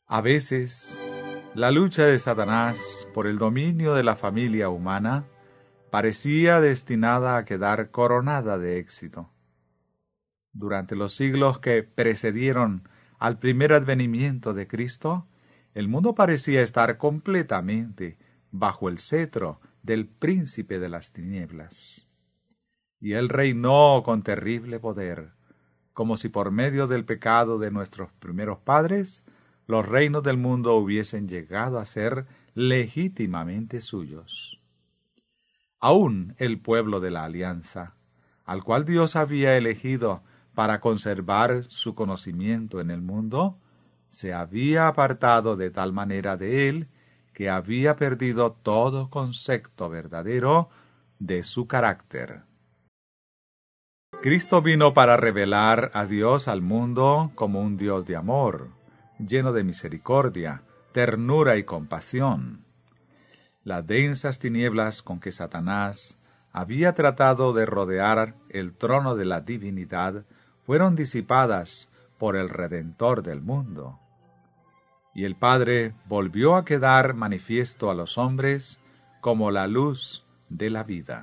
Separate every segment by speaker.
Speaker 1: A veces, la lucha de Satanás por el dominio de la familia humana parecía destinada a quedar coronada de éxito. Durante los siglos que precedieron al primer advenimiento de Cristo, el mundo parecía estar completamente bajo el cetro del príncipe de las tinieblas. Y él reinó con terrible poder, como si por medio del pecado de nuestros primeros padres, los reinos del mundo hubiesen llegado a ser legítimamente suyos. Aún el pueblo de la alianza, al cual Dios había elegido para conservar su conocimiento en el mundo, se había apartado de tal manera de él que había perdido todo concepto verdadero de su carácter. Cristo vino para revelar a Dios al mundo como un Dios de amor, lleno de misericordia, ternura y compasión. Las densas tinieblas con que Satanás había tratado de rodear el trono de la divinidad fueron disipadas por el Redentor del mundo. Y el Padre volvió a quedar manifiesto a los hombres como la luz de la vida.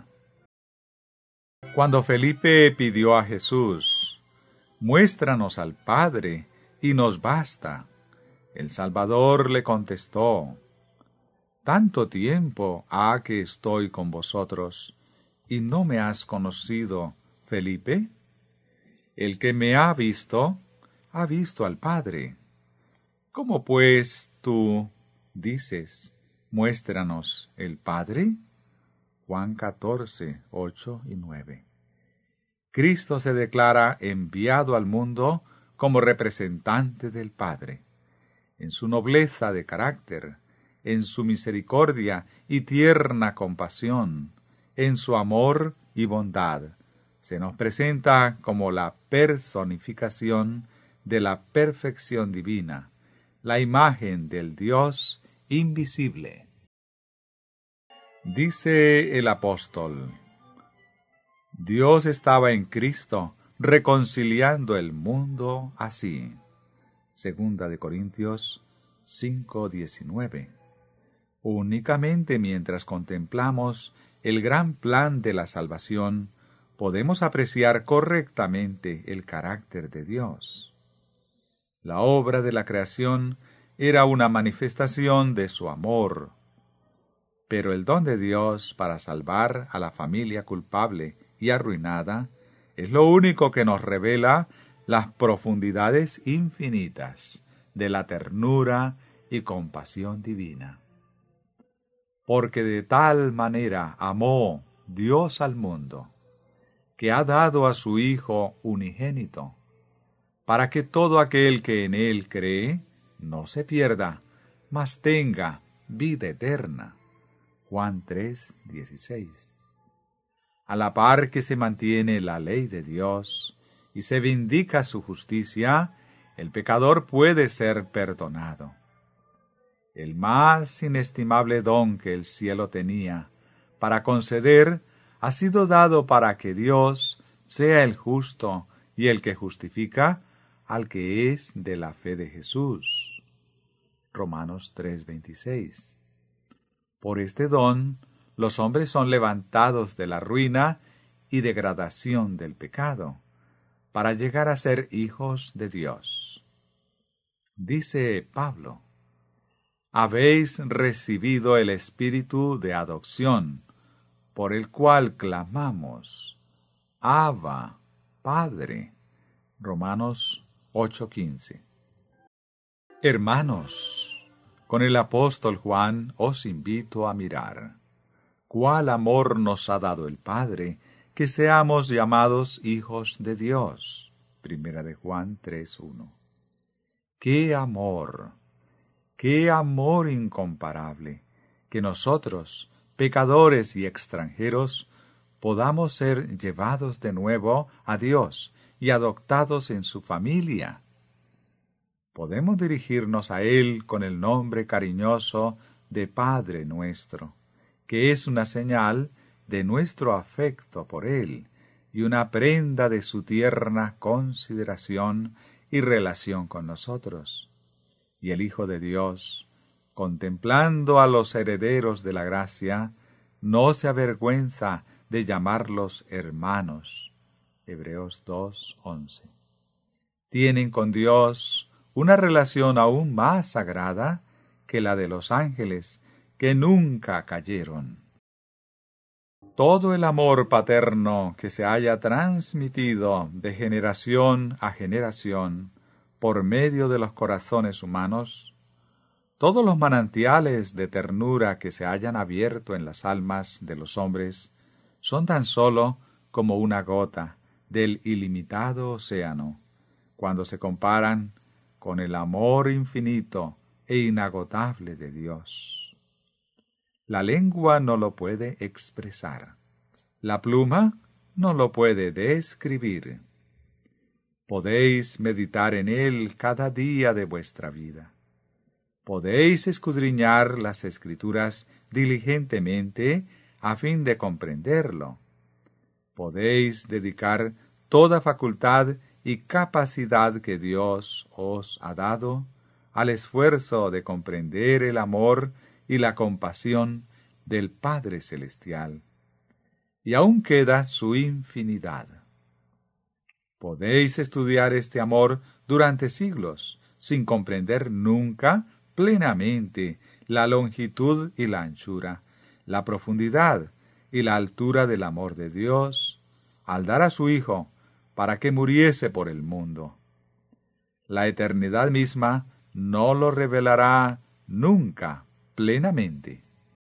Speaker 1: Cuando Felipe pidió a Jesús, «Muéstranos al Padre, y nos basta», el Salvador le contestó, «¿Tanto tiempo ha que estoy con vosotros, y no me has conocido, Felipe? El que me ha visto al Padre. ¿Cómo pues tú dices, muéstranos el Padre?» Juan 14, 8 y 9. Cristo se declara enviado al mundo como representante del Padre. En su nobleza de carácter, en su misericordia y tierna compasión, en su amor y bondad, se nos presenta como la personificación de la perfección divina, la imagen del Dios invisible. Dice el apóstol, Dios estaba en Cristo reconciliando el mundo así. Segunda de Corintios 5:19. Únicamente mientras contemplamos el gran plan de la salvación, podemos apreciar correctamente el carácter de Dios. La obra de la creación era una manifestación de su amor, pero el don de Dios para salvar a la familia culpable y arruinada es lo único que nos revela las profundidades infinitas de la ternura y compasión divina. Porque de tal manera amó Dios al mundo, que ha dado a su Hijo unigénito, para que todo aquel que en él cree no se pierda, mas tenga vida eterna. Juan 3:16. A la par que se mantiene la ley de Dios y se vindica su justicia, el pecador puede ser perdonado. El más inestimable don que el cielo tenía para conceder ha sido dado para que Dios sea el justo y el que justifica al que es de la fe de Jesús. Romanos 3:26. Por este don, los hombres son levantados de la ruina y degradación del pecado, para llegar a ser hijos de Dios. Dice Pablo, habéis recibido el espíritu de adopción, por el cual clamamos, Abba, Padre. Romanos 8:15. Hermanos, con el apóstol Juan os invito a mirar cuál amor nos ha dado el Padre, que seamos llamados hijos de Dios. Primera de Juan 3:1. ¡Qué amor incomparable! Que nosotros, pecadores y extranjeros, podamos ser llevados de nuevo a Dios y adoptados en su familia. Podemos dirigirnos a Él con el nombre cariñoso de Padre nuestro, que es una señal de nuestro afecto por Él y una prenda de su tierna consideración y relación con nosotros. y el Hijo de Dios, contemplando a los herederos de la gracia, no se avergüenza de llamarlos hermanos. Hebreos 2:11. Tienen con Dios una relación aún más sagrada que la de los ángeles, que nunca cayeron. Todo el amor paterno que se haya transmitido de generación a generación por medio de los corazones humanos, todos los manantiales de ternura que se hayan abierto en las almas de los hombres son tan solo como una gota del ilimitado océano, cuando se comparan con el amor infinito e inagotable de Dios. La lengua no lo puede expresar. La pluma no lo puede describir. Podéis meditar en él cada día de vuestra vida. Podéis escudriñar las Escrituras diligentemente a fin de comprenderlo. Podéis dedicar toda facultad y capacidad que Dios os ha dado al esfuerzo de comprender el amor y la compasión del Padre Celestial. Y aún queda su infinidad. Podéis estudiar este amor durante siglos, sin comprender nunca plenamente la longitud y la anchura, la profundidad y la altura del amor de Dios, al dar a su Hijo para que muriese por el mundo. La eternidad misma no lo revelará nunca plenamente.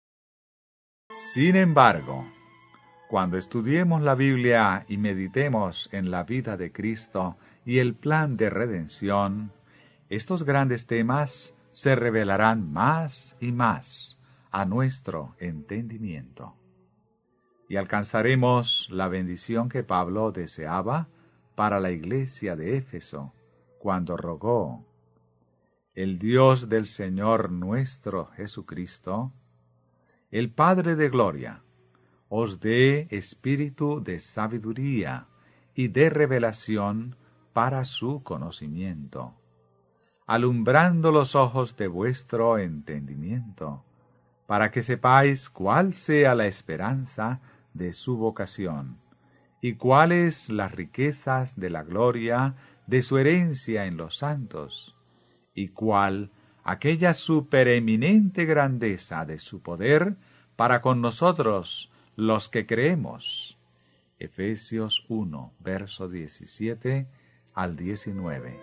Speaker 1: Sin embargo, cuando estudiemos la Biblia y meditemos en la vida de Cristo y el plan de redención, estos grandes temas se revelarán más y más a nuestro entendimiento. Y alcanzaremos la bendición que Pablo deseaba para la iglesia de Éfeso, cuando rogó: el Dios del Señor nuestro Jesucristo, el Padre de gloria, os dé espíritu de sabiduría y de revelación para su conocimiento, alumbrando los ojos de vuestro entendimiento, para que sepáis cuál sea la esperanza de su vocación, y cuáles las riquezas de la gloria de su herencia en los santos, y cuál aquella supereminente grandeza de su poder para con nosotros los que creemos. Efesios 1, verso 17 al 19.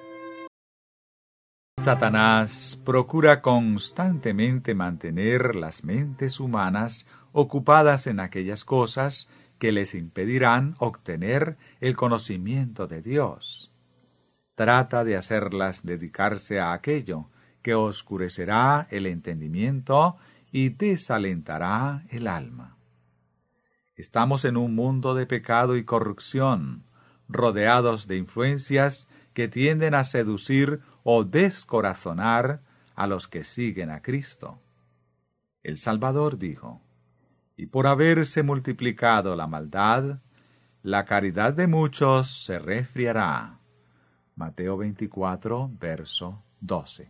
Speaker 1: Satanás procura constantemente mantener las mentes humanas ocupadas en aquellas cosas que les impedirán obtener el conocimiento de Dios. Trata de hacerlas dedicarse a aquello que oscurecerá el entendimiento y desalentará el alma. Estamos en un mundo de pecado y corrupción, rodeados de influencias que tienden a seducir o descorazonar a los que siguen a Cristo. El Salvador dijo: y por haberse multiplicado la maldad, la caridad de muchos se resfriará. Mateo 24, verso 12.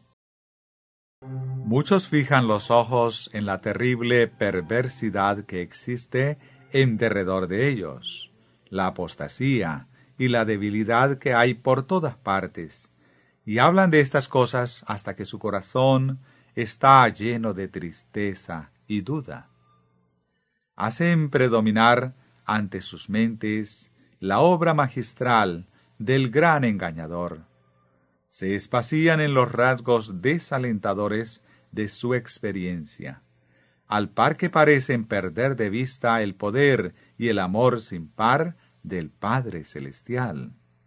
Speaker 1: Muchos fijan los ojos en la terrible perversidad que existe en derredor de ellos, la apostasía y la debilidad que hay por todas partes, y hablan de estas cosas hasta que su corazón está lleno de tristeza y duda. Hacen predominar ante sus mentes la obra magistral del gran engañador. Se espacían en los rasgos desalentadores de su experiencia, al par que parecen perder de vista el poder y el amor sin par del Padre Celestial.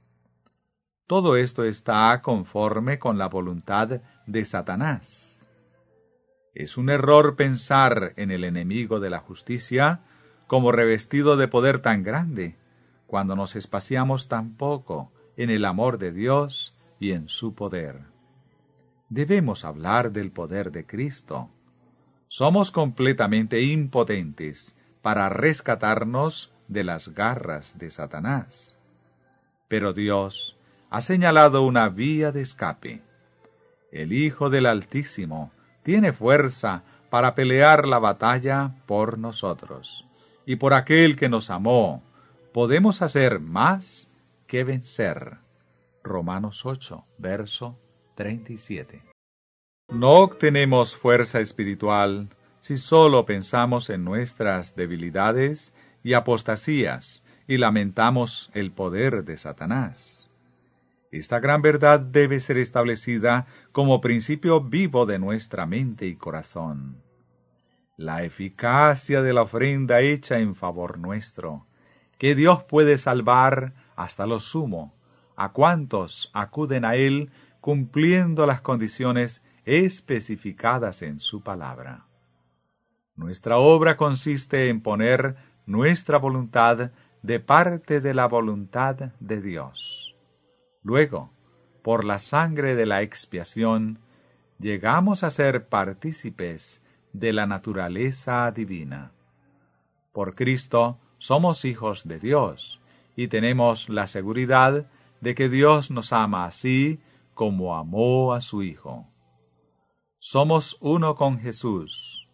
Speaker 1: Todo esto está conforme con la voluntad de Satanás. Es un error pensar en el enemigo de la justicia como revestido de poder tan grande, cuando nos espaciamos tan poco en el amor de Dios y en su poder. Debemos hablar del poder de Cristo. Somos completamente impotentes para rescatarnos de las garras de Satanás. Pero Dios ha señalado una vía de escape. El Hijo del Altísimo tiene fuerza para pelear la batalla por nosotros. Y por aquel que nos amó, podemos hacer más que vencer. Romanos 8, verso 37. No obtenemos fuerza espiritual si solo pensamos en nuestras debilidades y apostasías y lamentamos el poder de Satanás. Esta gran verdad debe ser establecida como principio vivo de nuestra mente y corazón. La eficacia de la ofrenda hecha en favor nuestro, que Dios puede salvar hasta lo sumo a cuantos acuden a Él cumpliendo las condiciones especificadas en su palabra. Nuestra obra consiste en poner nuestra voluntad de parte de la voluntad de Dios. Luego, por la sangre de la expiación, llegamos a ser partícipes de la naturaleza divina. Por Cristo somos hijos de Dios y tenemos la seguridad de que Dios nos ama así como amó a su Hijo. Somos uno con Jesús.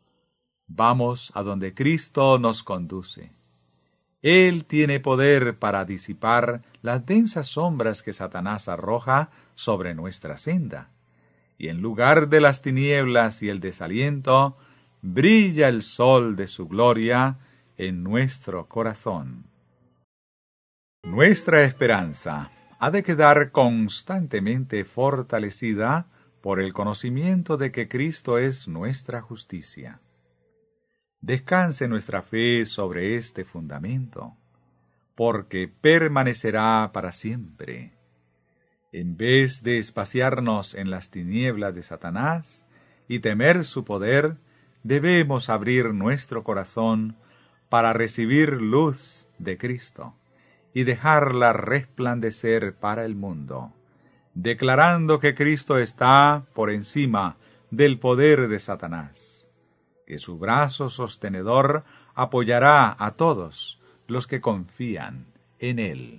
Speaker 1: Vamos a donde Cristo nos conduce. Él tiene poder para disipar las densas sombras que Satanás arroja sobre nuestra senda. Y en lugar de las tinieblas y el desaliento, brilla el sol de su gloria en nuestro corazón. Nuestra esperanza ha de quedar constantemente fortalecida por el conocimiento de que Cristo es nuestra justicia. Descanse nuestra fe sobre este fundamento, porque permanecerá para siempre. En vez de espaciarnos en las tinieblas de Satanás y temer su poder, debemos abrir nuestro corazón para recibir luz de Cristo y dejarla resplandecer para el mundo, declarando que Cristo está por encima del poder de Satanás, que su brazo sostenedor apoyará a todos los que confían en Él.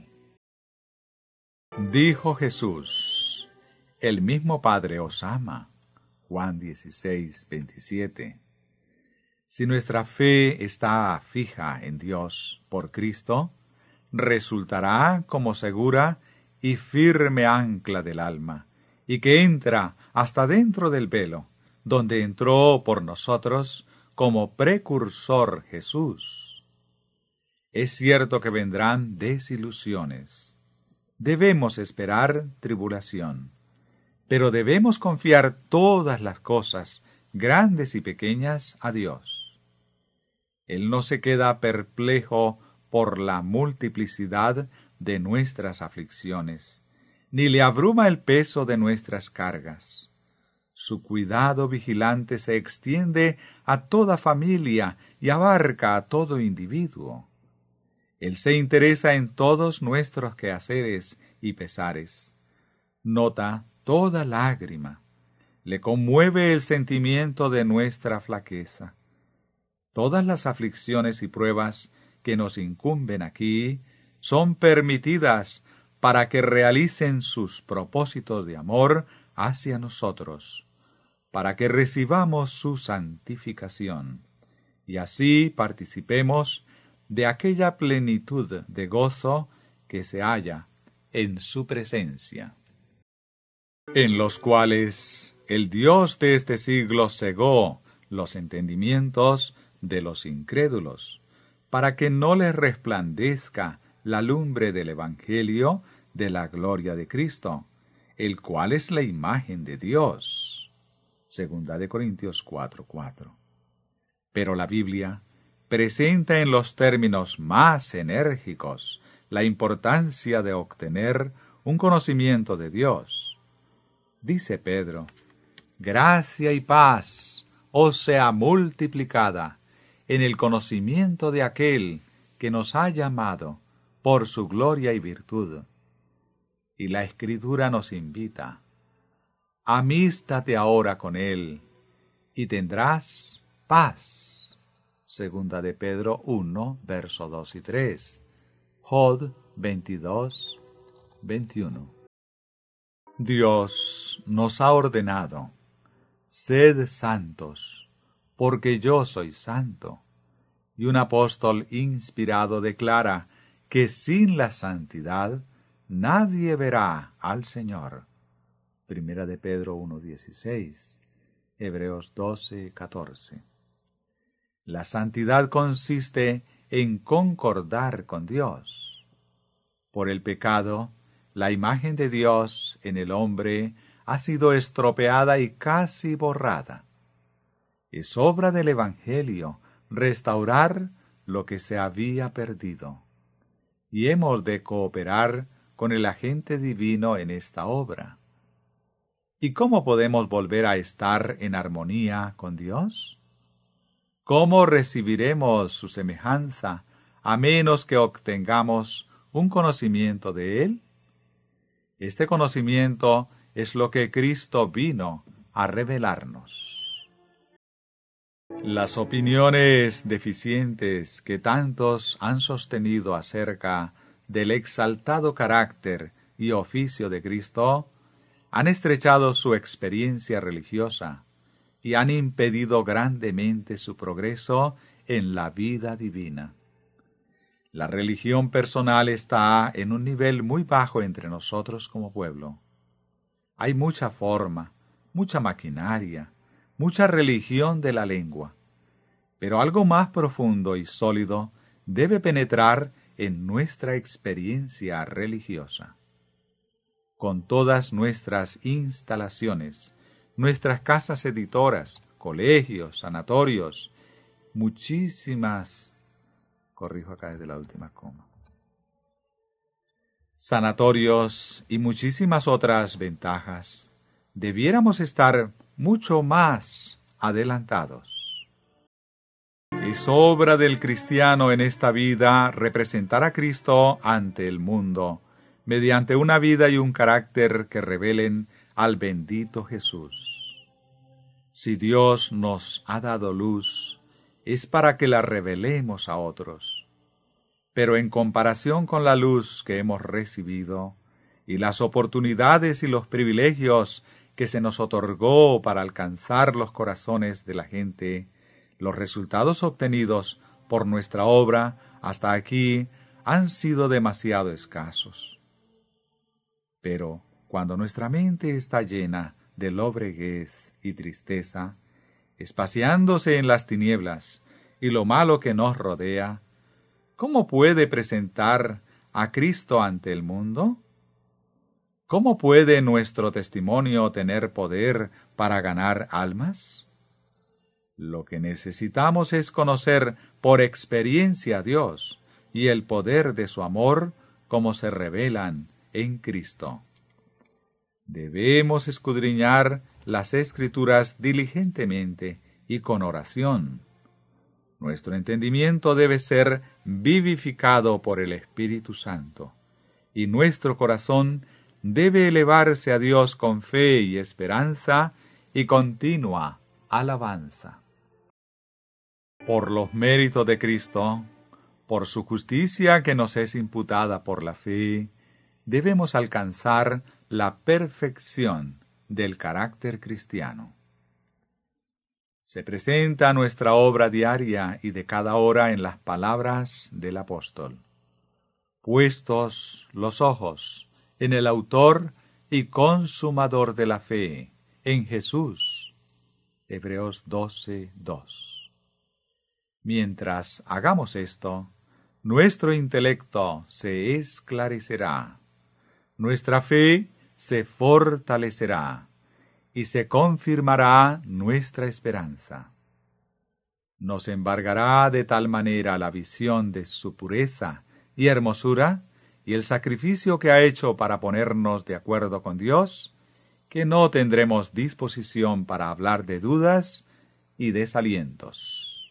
Speaker 1: Dijo Jesús: el mismo Padre os ama. Juan 16, 27. Si nuestra fe está fija en Dios por Cristo, resultará como segura y firme ancla del alma, y que entra hasta dentro del velo, donde entró por nosotros como precursor Jesús. Es cierto que vendrán desilusiones. Debemos esperar tribulación, pero debemos confiar todas las cosas, grandes y pequeñas, a Dios. Él no se queda perplejo por la multiplicidad de nuestras aflicciones, ni le abruma el peso de nuestras cargas. Su cuidado vigilante se extiende a toda familia y abarca a todo individuo. Él se interesa en todos nuestros quehaceres y pesares. Nota toda lágrima. Le conmueve el sentimiento de nuestra flaqueza. Todas las aflicciones y pruebas que nos incumben aquí son permitidas para que realicen sus propósitos de amor hacia nosotros, para que recibamos su santificación, y así participemos de aquella plenitud de gozo que se halla en su presencia, en los cuales el Dios de este siglo cegó los entendimientos de los incrédulos, para que no les resplandezca la lumbre del Evangelio de la gloria de Cristo, el cual es la imagen de Dios. Segunda de Corintios 4:4. Pero la Biblia presenta en los términos más enérgicos la importancia de obtener un conocimiento de Dios. Dice Pedro: gracia y paz os sea multiplicada en el conocimiento de aquel que nos ha llamado por su gloria y virtud. Y la Escritura nos invita: amístate ahora con él, y tendrás paz. Segunda de Pedro 1, verso 2 y 3. Jod 22, 21. Dios nos ha ordenado: sed santos, porque yo soy santo. Y un apóstol inspirado declara que sin la santidad nadie verá al Señor. Primera de Pedro 1:16, Hebreos 12:14. La santidad consiste en concordar con Dios. Por el pecado, la imagen de Dios en el hombre ha sido estropeada y casi borrada. Es obra del Evangelio restaurar lo que se había perdido, y hemos de cooperar con el agente divino en esta obra. ¿Y cómo podemos volver a estar en armonía con Dios? ¿Cómo recibiremos su semejanza a menos que obtengamos un conocimiento de Él? Este conocimiento es lo que Cristo vino a revelarnos. Las opiniones deficientes que tantos han sostenido acerca del exaltado carácter y oficio de Cristo han estrechado su experiencia religiosa y han impedido grandemente su progreso en la vida divina. La religión personal está en un nivel muy bajo entre nosotros como pueblo. Hay mucha forma, mucha maquinaria, mucha religión de la lengua, pero algo más profundo y sólido debe penetrar en nuestra experiencia religiosa. Con todas nuestras instalaciones, nuestras casas editoras, colegios, sanatorios, sanatorios y muchísimas otras ventajas, debiéramos estar mucho más adelantados. Es obra del cristiano en esta vida representar a Cristo ante el mundo, mediante una vida y un carácter que revelen al bendito Jesús. Si Dios nos ha dado luz, es para que la revelemos a otros. Pero en comparación con la luz que hemos recibido, y las oportunidades y los privilegios que se nos otorgó para alcanzar los corazones de la gente, los resultados obtenidos por nuestra obra hasta aquí han sido demasiado escasos. Pero cuando nuestra mente está llena de lobreguez y tristeza, espaciándose en las tinieblas y lo malo que nos rodea, ¿cómo puede presentar a Cristo ante el mundo? ¿Cómo puede nuestro testimonio tener poder para ganar almas? Lo que necesitamos es conocer por experiencia a Dios y el poder de su amor como se revelan en Cristo. Debemos escudriñar las Escrituras diligentemente y con oración. Nuestro entendimiento debe ser vivificado por el Espíritu Santo, y nuestro corazón debe elevarse a Dios con fe y esperanza y continua alabanza. Por los méritos de Cristo, por su justicia que nos es imputada por la fe, debemos alcanzar la perfección del carácter cristiano. Se presenta nuestra obra diaria y de cada hora en las palabras del apóstol. Puestos los ojos en el autor y consumador de la fe, en Jesús. Hebreos 12:2. Mientras hagamos esto, nuestro intelecto se esclarecerá, nuestra fe se fortalecerá y se confirmará nuestra esperanza. Nos embargará de tal manera la visión de su pureza y hermosura y el sacrificio que ha hecho para ponernos de acuerdo con Dios, que no tendremos disposición para hablar de dudas y desalientos.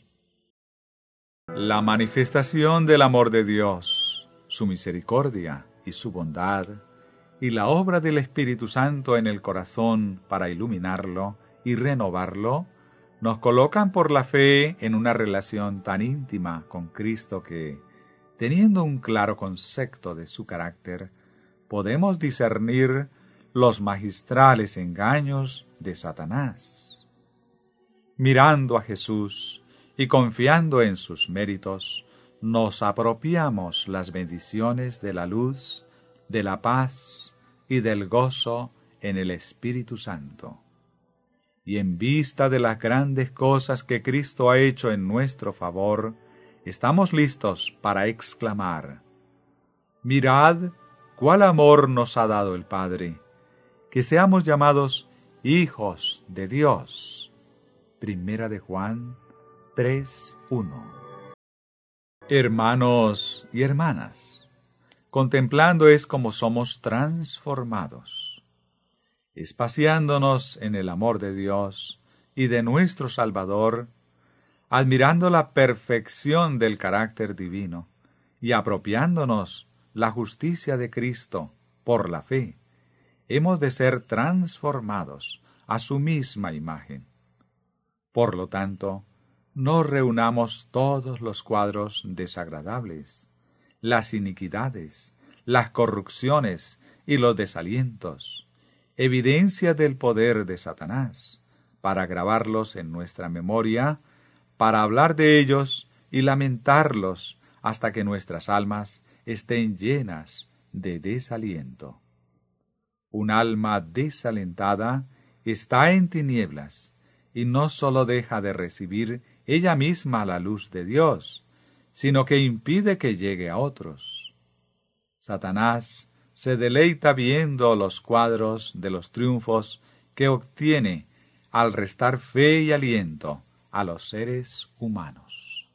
Speaker 1: La manifestación del amor de Dios, su misericordia y su bondad, y la obra del Espíritu Santo en el corazón para iluminarlo y renovarlo, nos colocan por la fe en una relación tan íntima con Cristo que, teniendo un claro concepto de su carácter, podemos discernir los magistrales engaños de Satanás. Mirando a Jesús y confiando en sus méritos, nos apropiamos las bendiciones de la luz, de la paz y del gozo en el Espíritu Santo. Y en vista de las grandes cosas que Cristo ha hecho en nuestro favor, estamos listos para exclamar: mirad cuál amor nos ha dado el Padre, que seamos llamados hijos de Dios. Primera de Juan 3:1. Hermanos y hermanas, contemplando es como somos transformados, espaciándonos en el amor de Dios y de nuestro Salvador, admirando la perfección del carácter divino y apropiándonos la justicia de Cristo por la fe, hemos de ser transformados a su misma imagen. Por lo tanto, no reunamos todos los cuadros desagradables, las iniquidades, las corrupciones y los desalientos, evidencia del poder de Satanás, para grabarlos en nuestra memoria, para hablar de ellos y lamentarlos hasta que nuestras almas estén llenas de desaliento. Un alma desalentada está en tinieblas y no sólo deja de recibir ella misma la luz de Dios, sino que impide que llegue a otros. Satanás se deleita viendo los cuadros de los triunfos que obtiene al restar fe y aliento a los seres humanos.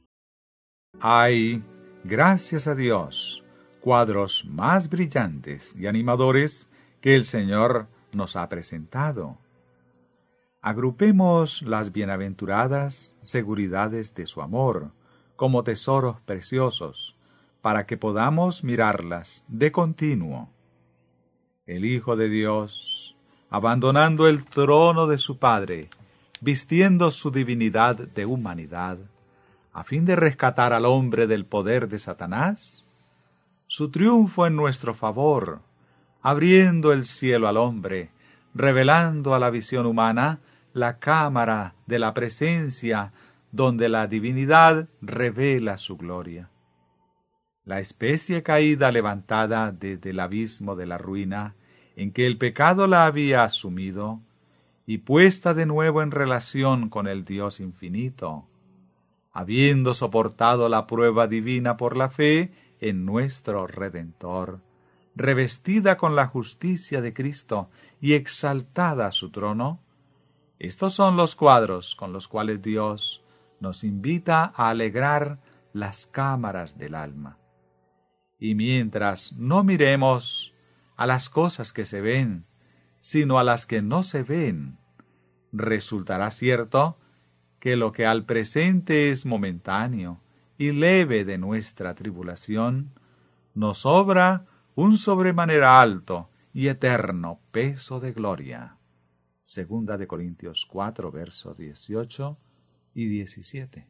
Speaker 1: Hay, gracias a Dios, cuadros más brillantes y animadores que el Señor nos ha presentado. Agrupemos las bienaventuradas seguridades de su amor como tesoros preciosos, para que podamos mirarlas de continuo. El Hijo de Dios, abandonando el trono de su Padre, vistiendo su divinidad de humanidad, a fin de rescatar al hombre del poder de Satanás, su triunfo en nuestro favor, abriendo el cielo al hombre, revelando a la visión humana la cámara de la presencia donde la divinidad revela su gloria. La especie caída levantada desde el abismo de la ruina en que el pecado la había asumido y puesta de nuevo en relación con el Dios infinito, habiendo soportado la prueba divina por la fe en nuestro Redentor, revestida con la justicia de Cristo y exaltada a su trono. Estos son los cuadros con los cuales Dios nos invita a alegrar las cámaras del alma. Y mientras no miremos a las cosas que se ven, sino a las que no se ven, resultará cierto que lo que al presente es momentáneo y leve de nuestra tribulación, nos sobra un sobremanera alto y eterno peso de gloria. Segunda de Corintios 4, versos 18 y 17.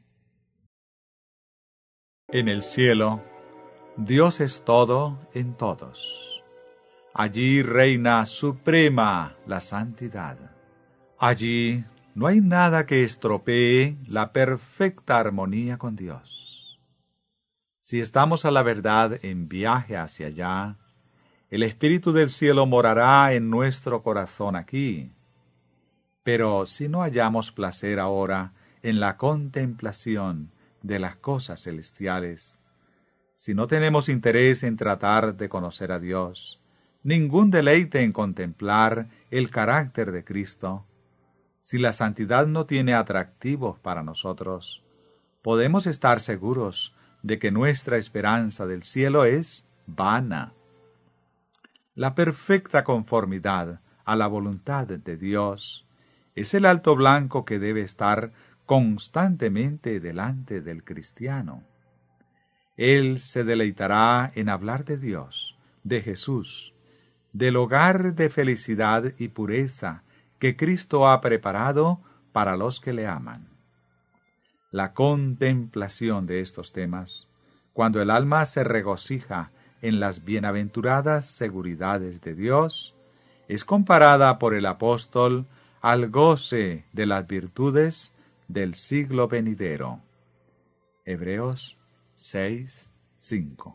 Speaker 1: En el cielo, Dios es todo en todos. Allí reina suprema la santidad. Allí no hay nada que estropee la perfecta armonía con Dios. Si estamos a la verdad en viaje hacia allá, el Espíritu del cielo morará en nuestro corazón aquí. Pero si no hallamos placer ahora en la contemplación de las cosas celestiales, si no tenemos interés en tratar de conocer a Dios, ningún deleite en contemplar el carácter de Cristo, si la santidad no tiene atractivos para nosotros, podemos estar seguros de que nuestra esperanza del cielo es vana. La perfecta conformidad a la voluntad de Dios es el alto blanco que debe estar constantemente delante del cristiano. Él se deleitará en hablar de Dios, de Jesús, del hogar de felicidad y pureza que Cristo ha preparado para los que le aman. La contemplación de estos temas, cuando el alma se regocija en las bienaventuradas seguridades de Dios, es comparada por el apóstol al goce de las virtudes del siglo venidero. Hebreos 6:5.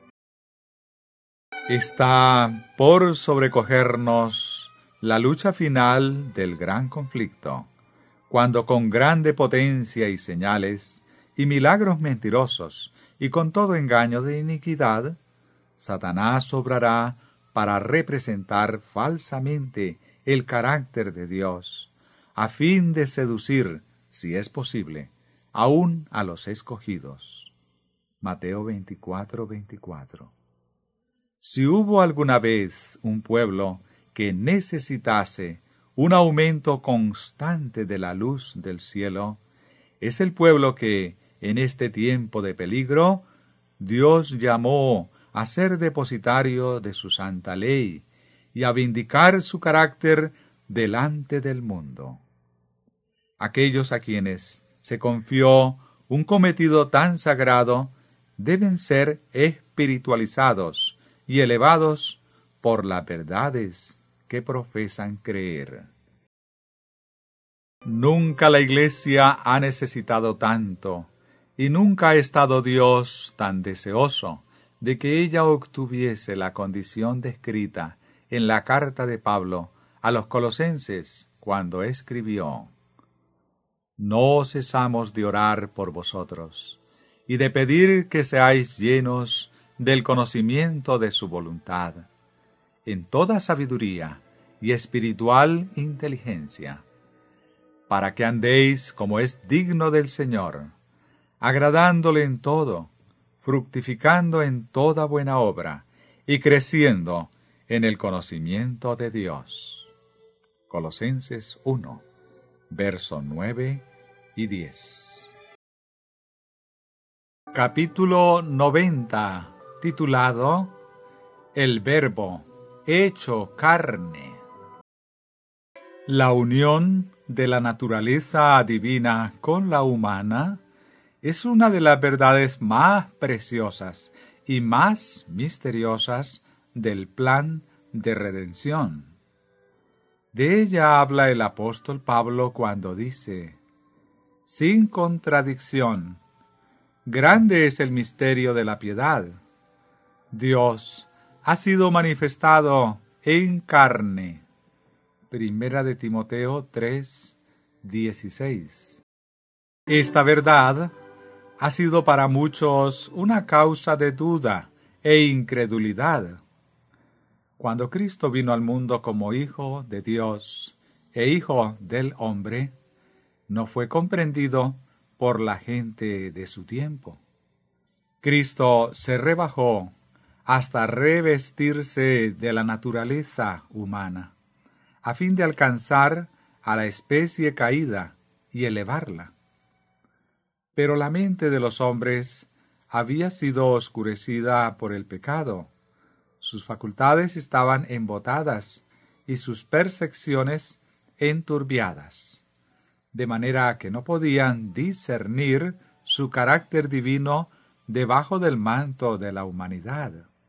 Speaker 1: Está por sobrecogernos la lucha final del gran conflicto, cuando con grande potencia y señales, y milagros mentirosos, y con todo engaño de iniquidad, Satanás obrará para representar falsamente el carácter de Dios, a fin de seducir, si es posible, aún a los escogidos. Mateo 24:24. Si hubo alguna vez un pueblo que necesitase un aumento constante de la luz del cielo, es el pueblo que, en este tiempo de peligro, Dios llamó a ser depositario de su santa ley y a vindicar su carácter delante del mundo. Aquellos a quienes se confió un cometido tan sagrado deben ser espiritualizados y elevados por las verdades que profesan creer. Nunca la Iglesia ha necesitado tanto, y nunca ha estado Dios tan deseoso de que ella obtuviese la condición descrita en la carta de Pablo a los Colosenses cuando escribió: No cesamos de orar por vosotros, y de pedir que seáis llenos del conocimiento de su voluntad, en toda sabiduría y espiritual inteligencia, para que andéis como es digno del Señor, agradándole en todo, fructificando en toda buena obra, y creciendo en el conocimiento de Dios. Colosenses 1, versos 9 y 10. Capítulo 90, titulado El Verbo hecho carne. La unión de la naturaleza divina con la humana es una de las verdades más preciosas y más misteriosas del plan de redención. De ella habla el apóstol Pablo cuando dice: sin contradicción, grande es el misterio de la piedad. Dios ha sido manifestado en carne. Primera de Timoteo 3:16. Esta verdad ha sido para muchos una causa de duda e incredulidad. Cuando Cristo vino al mundo como Hijo de Dios e Hijo del hombre, no fue comprendido por la gente de su tiempo. Cristo se rebajó hasta revestirse de la naturaleza humana, a fin de alcanzar a la especie caída y elevarla. Pero la mente de los hombres había sido oscurecida por el pecado, sus facultades estaban embotadas y sus percepciones enturbiadas, de manera que no podían discernir su carácter divino debajo del manto de la humanidad.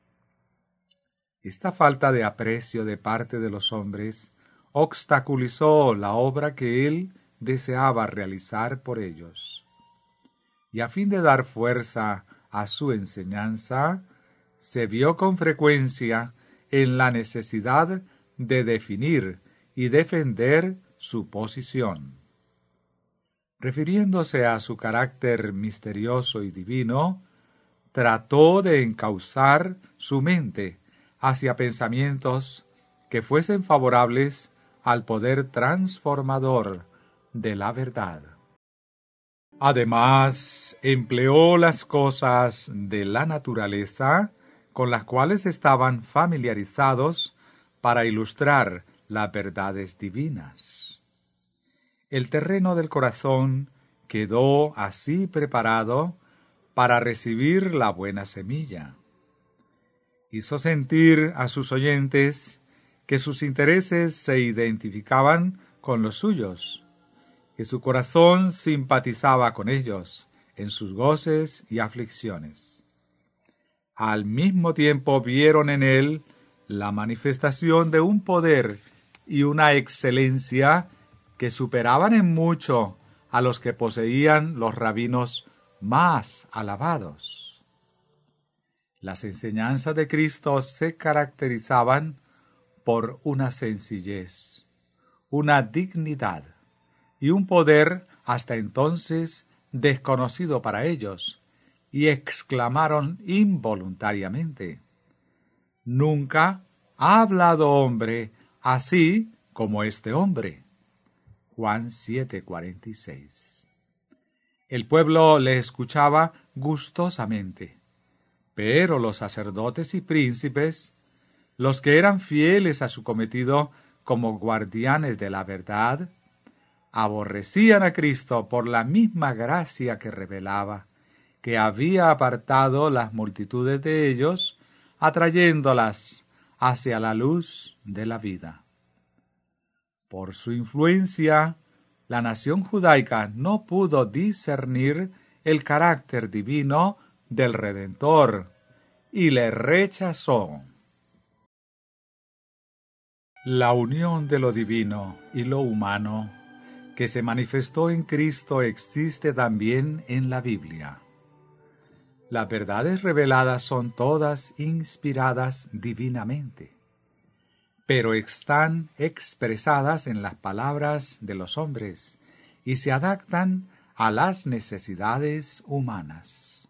Speaker 1: Esta falta de aprecio de parte de los hombres obstaculizó la obra que él deseaba realizar por ellos. Y a fin de dar fuerza a su enseñanza, se vio con frecuencia en la necesidad de definir y defender su posición. Refiriéndose a su carácter misterioso y divino, trató de encauzar su mente hacia pensamientos que fuesen favorables al poder transformador de la verdad. Además, empleó las cosas de la naturaleza con las cuales estaban familiarizados para ilustrar las verdades divinas. El terreno del corazón quedó así preparado para recibir la buena semilla. Hizo sentir a sus oyentes que sus intereses se identificaban con los suyos, que su corazón simpatizaba con ellos en sus goces y aflicciones. Al mismo tiempo vieron en él la manifestación de un poder y una excelencia que superaban en mucho a los que poseían los rabinos más alabados. Las enseñanzas de Cristo se caracterizaban por una sencillez, una dignidad y un poder hasta entonces desconocido para ellos, y exclamaron involuntariamente: «Nunca ha hablado hombre así como este hombre». Juan 7:46. El pueblo le escuchaba gustosamente, pero los sacerdotes y príncipes, los que eran fieles a su cometido como guardianes de la verdad, aborrecían a Cristo por la misma gracia que revelaba, que había apartado las multitudes de ellos, atrayéndolas hacia la luz de la vida. Por su influencia, la nación judaica no pudo discernir el carácter divino del Redentor y le rechazó. La unión de lo divino y lo humano que se manifestó en Cristo existe también en la Biblia. Las verdades reveladas son todas inspiradas divinamente, pero están expresadas en las palabras de los hombres y se adaptan a las necesidades humanas.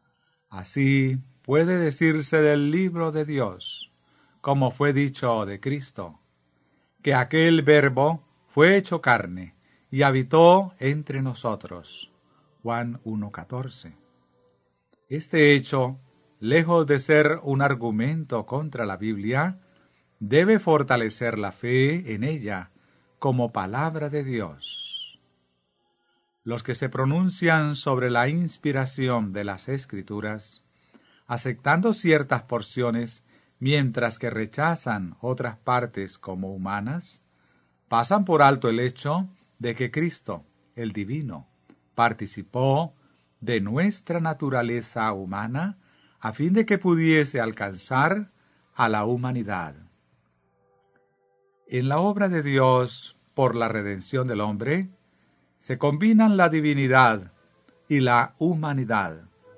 Speaker 1: Así puede decirse del libro de Dios, como fue dicho de Cristo, que aquel Verbo fue hecho carne y habitó entre nosotros. Juan 1:14. Este hecho, lejos de ser un argumento contra la Biblia, debe fortalecer la fe en ella como palabra de Dios. Los que se pronuncian sobre la inspiración de las Escrituras, aceptando ciertas porciones mientras que rechazan otras partes como humanas, pasan por alto el hecho de que Cristo, el divino, participó de nuestra naturaleza humana a fin de que pudiese alcanzar a la humanidad. En la obra de Dios por la redención del hombre se combinan la divinidad y la humanidad.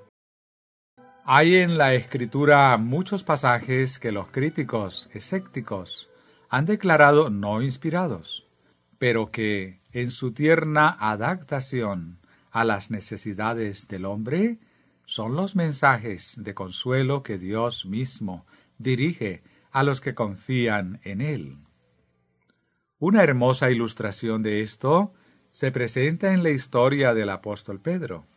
Speaker 1: Hay en la Escritura muchos pasajes que los críticos escépticos han declarado no inspirados, pero que, en su tierna adaptación a las necesidades del hombre, son los mensajes de consuelo que Dios mismo dirige a los que confían en Él. Una hermosa ilustración de esto se presenta en la historia del apóstol Pedro.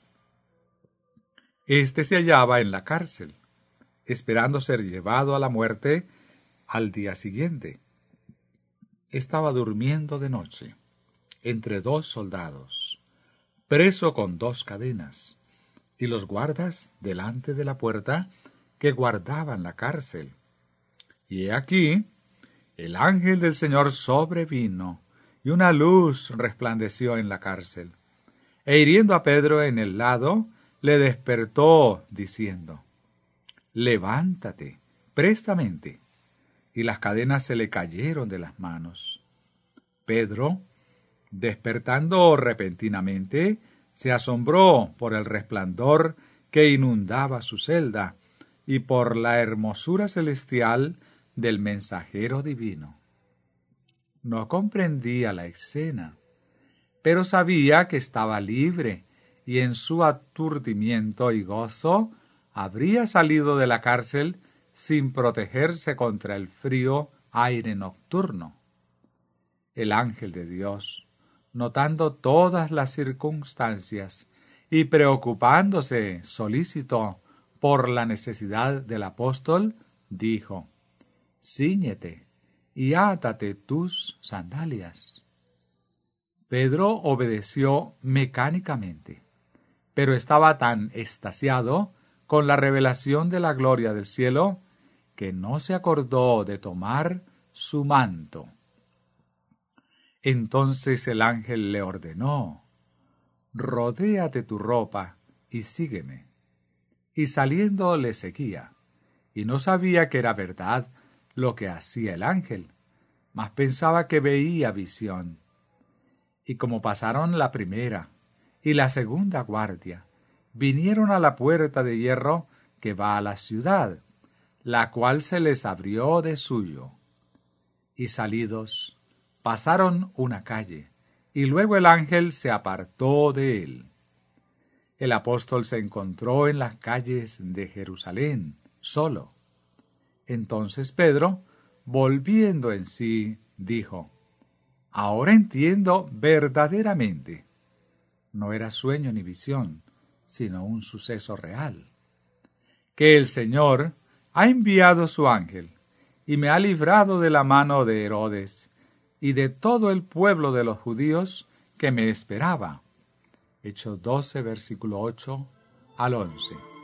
Speaker 1: Este se hallaba en la cárcel, esperando ser llevado a la muerte al día siguiente. Estaba durmiendo de noche, entre dos soldados, preso con 2 cadenas, y los guardas delante de la puerta que guardaban la cárcel. Y he aquí, el ángel del Señor sobrevino, y una luz resplandeció en la cárcel. E hiriendo a Pedro en el lado, le despertó, diciendo: «Levántate prestamente». Y las cadenas se le cayeron de las manos. Pedro, despertando repentinamente, se asombró por el resplandor que inundaba su celda y por la hermosura celestial del mensajero divino. No comprendía la escena, pero sabía que estaba libre, y en su aturdimiento y gozo habría salido de la cárcel sin protegerse contra el frío aire nocturno. El ángel de Dios, notando todas las circunstancias y preocupándose solícito por la necesidad del apóstol, dijo: «Cíñete y átate tus sandalias». Pedro obedeció mecánicamente, pero estaba tan extasiado con la revelación de la gloria del cielo que no se acordó de tomar su manto. Entonces el ángel le ordenó: «Rodéate tu ropa y sígueme». Y saliendo le seguía, y no sabía que era verdad lo que hacía el ángel, mas pensaba que veía visión. Y como pasaron la primera y la segunda guardia, vinieron a la puerta de hierro que va a la ciudad, la cual se les abrió de suyo. Y salidos, pasaron una calle, y luego el ángel se apartó de él. El apóstol se encontró en las calles de Jerusalén, solo. Entonces Pedro, volviendo en sí, dijo: Ahora entiendo verdaderamente. No era sueño ni visión, sino un suceso real. Que el Señor ha enviado su ángel, y me ha librado de la mano de Herodes, y de todo el pueblo de los judíos que me esperaba. Hechos 12, versículo 8 al 11.